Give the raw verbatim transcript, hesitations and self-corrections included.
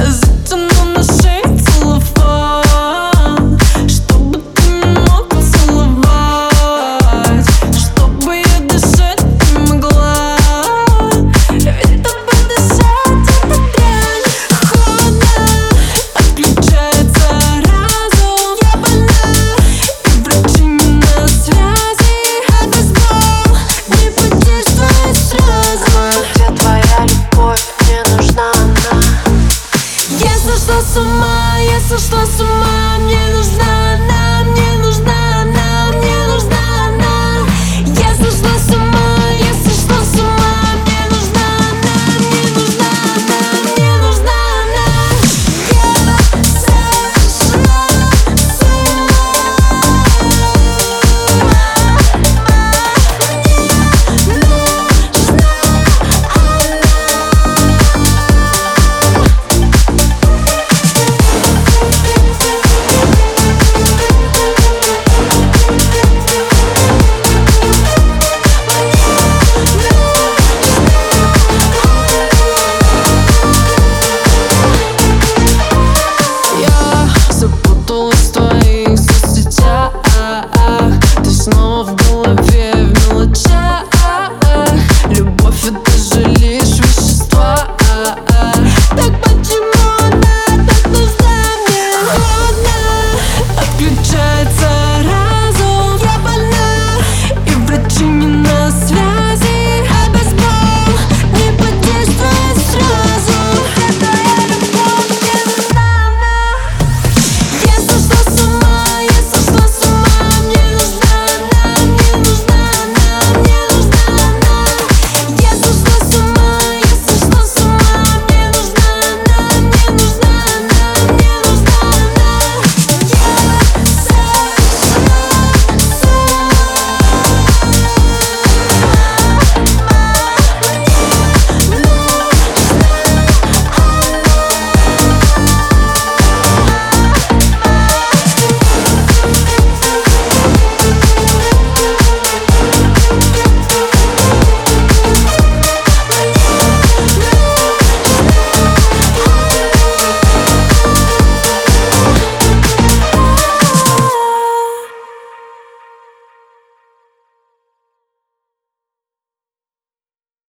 затяну на шее целлофан, чтобы ты не мог поцеловать, чтобы я дышать не могла. Ведь тобой дышать — это дрянь. Холодно, отключается разум. Я больна, и врачи не на связи. Это сбол, не подействует сразу. Где твоя любовь? Мне нужна она. Я сошла с ума, я сошла с ума, мне нужна.